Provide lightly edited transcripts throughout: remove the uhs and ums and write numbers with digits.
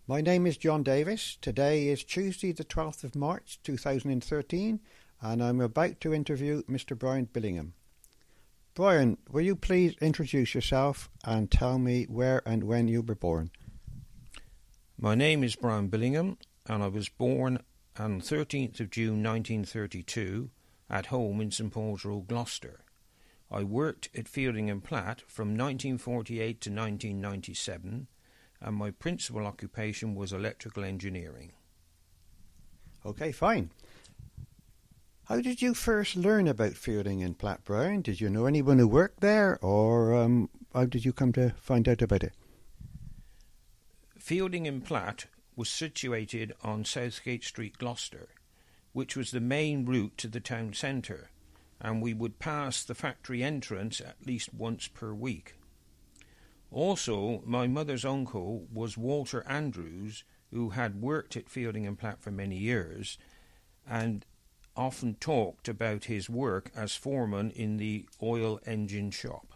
My name is John Davis. Today is Tuesday the 12th of March 2013 and I'm about to interview Mr. Brian Billingham. Brian, will you please introduce yourself and tell me where and when you were born? My name is Brian Billingham and I was born on 13th of June 1932 at home in St Paul's Road, Gloucester. I worked at Fielding and Platt from 1948 to 1997 and my principal occupation was electrical engineering. Okay, fine. How did you first learn about Fielding and Platt, Brian? Did you know anyone who worked there, or how did you come to find out about it? Fielding and Platt was situated on Southgate Street, Gloucester, which was the main route to the town centre, and we would pass the factory entrance at least once per week. Also, my mother's uncle was Walter Andrews, who had worked at Fielding and Platt for many years, and often talked about his work as foreman in the oil engine shop.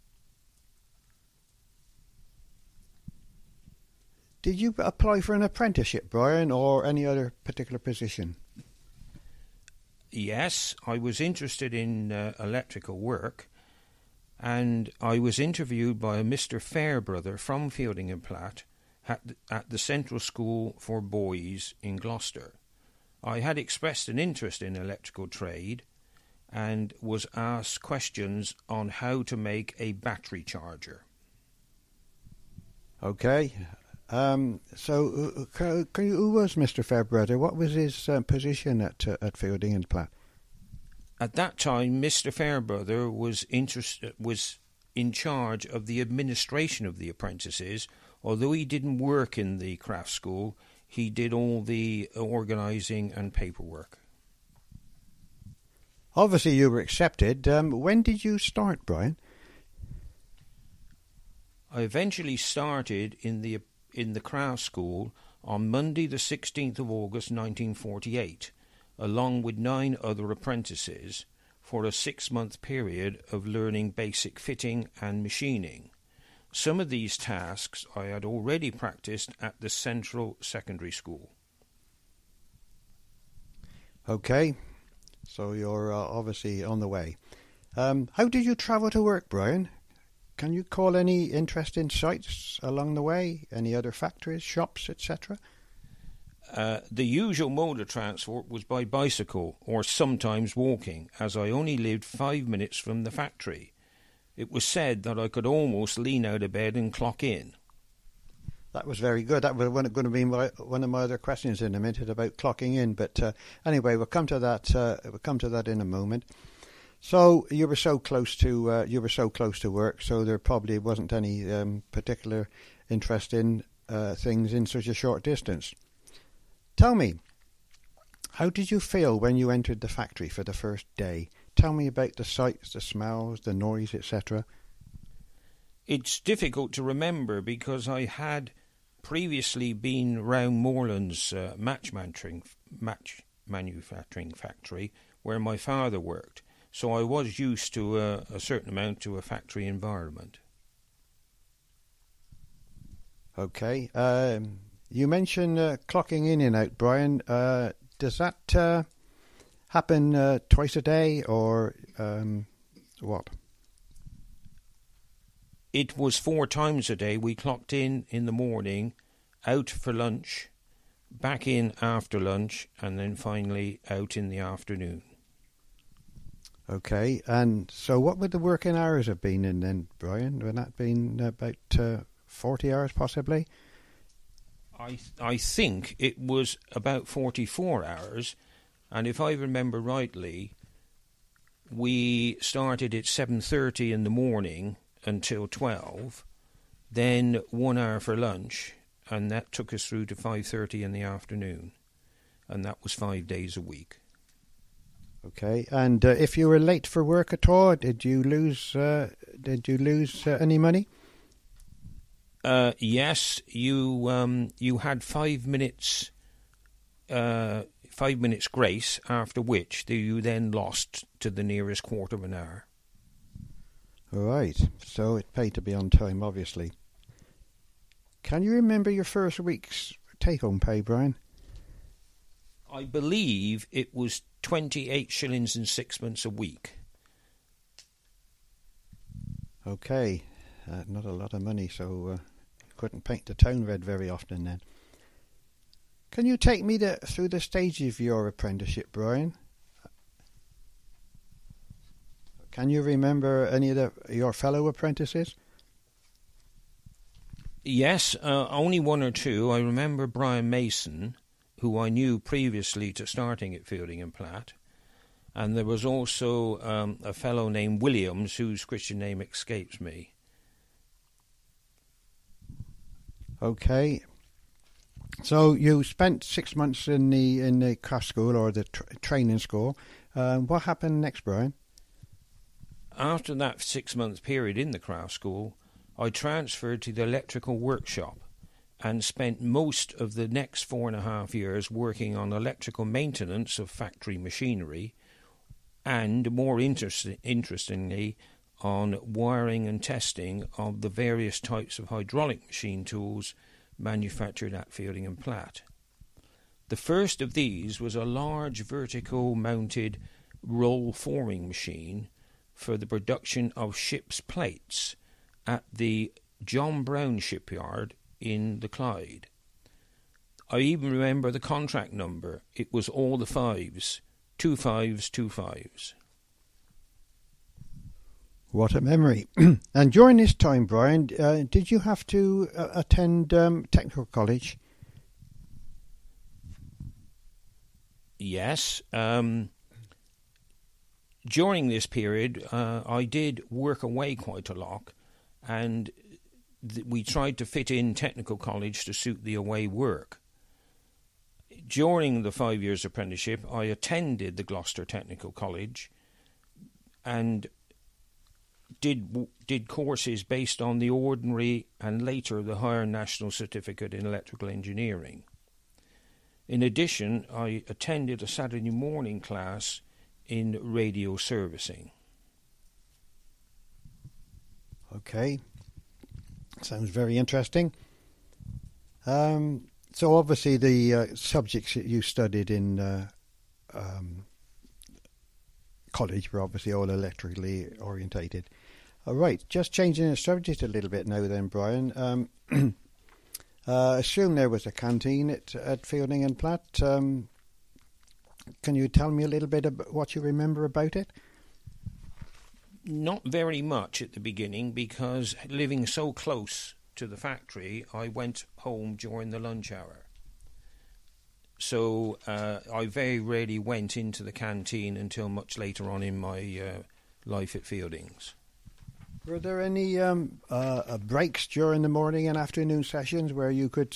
Did you apply for an apprenticeship, Brian, or any other particular position? Yes, I was interested in electrical work, and I was interviewed by a Mr. Fairbrother from Fielding and Platt at the Central School for Boys in Gloucester. I had expressed an interest in electrical trade and was asked questions on how to make a battery charger. Okay. So who was Mr. Fairbrother? What was his position at Fielding and Platt? At that time, Mr. Fairbrother was in charge of the administration of the apprentices. Although he didn't work in the craft school, he did all the organising and paperwork. Obviously, you were accepted. When did you start, Brian? I eventually started in the craft school on Monday the 16th of August 1948, along with 9 other apprentices, for a 6-month period of learning basic fitting and machining. Some of these tasks I had already practiced at the Central Secondary School. Okay, so you're obviously on the way. How did you travel to work, Brian? Can you call any interesting sights along the way? Any other factories, shops, etc.? The usual mode of transport was by bicycle or sometimes walking, as I only lived 5 minutes from the factory. It was said that I could almost lean out of bed and clock in. That was very good. That was going to be one of my other questions in a minute about clocking in. But anyway, we'll come to that. We'll come to that in a moment. So you were so close to work, so there probably wasn't any particular interest in things in such a short distance. Tell me, how did you feel when you entered the factory for the first day? Tell me about the sights, the smells, the noise, etc. It's difficult to remember because I had previously been round Moreland's match manufacturing factory where my father worked, so I was used to a certain amount to a factory environment. Okay. You mentioned clocking in and out, Brian. Does that happen twice a day or what? It was 4 times a day. We clocked in the morning, out for lunch, back in after lunch, and then finally out in the afternoon. Okay, and so what would the working hours have been in then, Brian? Would that been about 40 hours possibly? I think it was about 44 hours, and if I remember rightly, we started at 7:30 in the morning until 12, then 1 hour for lunch, and that took us through to 5:30 in the afternoon, and that was 5 days a week. Okay, and if you were late for work at all, did you lose any money? Yes, you had 5 minutes. 5 minutes grace, after which you then lost to the nearest quarter of an hour. All right, so it paid to be on time, obviously. Can you remember your first weeks take-home pay, Brian? I believe it was 28 shillings and sixpence a week. Okay, not a lot of money, so couldn't paint the town red very often then. Can you take me through the stages of your apprenticeship, Brian? Can you remember any of your fellow apprentices? Yes, only one or two. I remember Brian Mason, who I knew previously to starting at Fielding and Platt. And there was also a fellow named Williams, whose Christian name escapes me. Okay. So you spent 6 months in the craft school or the training school. What happened next, Brian? After that 6-month period in the craft school, I transferred to the electrical workshop and spent most of the next 4.5 years working on electrical maintenance of factory machinery and, more interestingly, on wiring and testing of the various types of hydraulic machine tools manufactured at Fielding and Platt. The first of these was a large vertical mounted roll forming machine for the production of ship's plates at the John Brown shipyard in the Clyde. I even remember the contract number. It was all the 5s, 2 5s, 2 5s. What a memory. And during this time, Brian, did you have to attend technical college? Yes. During this period, I did work away quite a lot, and we tried to fit in technical college to suit the away work. During the 5 years apprenticeship, I attended the Gloucester Technical College and did courses based on the ordinary and later the higher national certificate in electrical engineering. In addition, I attended a Saturday morning class in radio servicing. Okay, sounds very interesting. So obviously the subjects that you studied in college were obviously all electrically orientated. All right, just changing the subject a little bit now then, Brian. Assume there was a canteen at Fielding and Platt. Can you tell me a little bit about what you remember about it? Not very much at the beginning, because living so close to the factory, I went home during the lunch hour. So I very rarely went into the canteen until much later on in my life at Fieldings. Were there any breaks during the morning and afternoon sessions where you could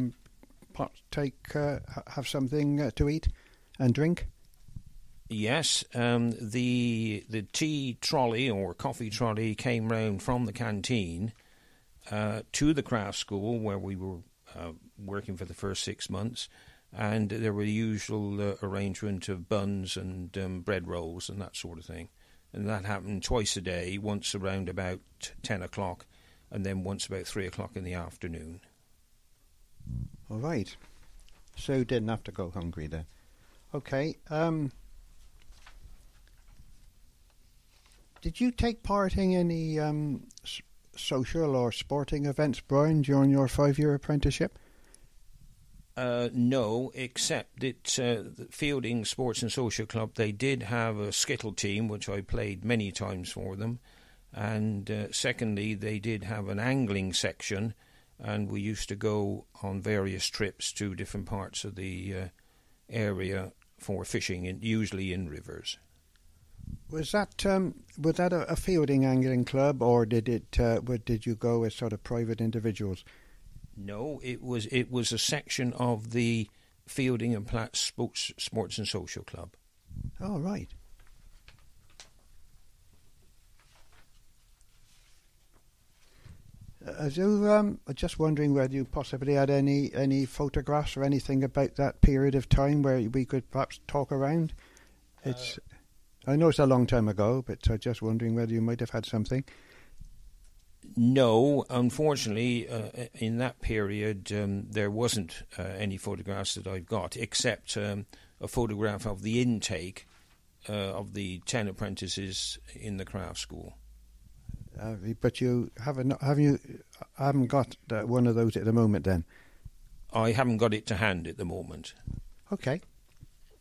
have something to eat and drink? Yes, the tea trolley or coffee trolley came round from the canteen to the craft school where we were working for the first 6 months, and there were the usual arrangement of buns and bread rolls and that sort of thing. And that happened twice a day, once around about 10 o'clock and then once about 3 o'clock in the afternoon. All right. So you didn't have to go hungry then. Okay. Did you take part in any social or sporting events, Brian, during your 5-year apprenticeship? No, except that the Fielding Sports and Social Club, they did have a skittle team, which I played many times for them. And secondly, they did have an angling section, and we used to go on various trips to different parts of the area for fishing, usually in rivers. Was that a Fielding angling club, or did you go as sort of private individuals? No, it was a section of the Fielding and Platt Sports and Social Club. Oh, right. I'm just wondering whether you possibly had any photographs or anything about that period of time where we could perhaps talk around. I know it's a long time ago, but I'm just wondering whether you might have had something. No, unfortunately, in that period, there wasn't any photographs that I've got, except a photograph of the intake of the 10 apprentices in the craft school. But you haven't got one of those at the moment then? I haven't got it to hand at the moment. Okay.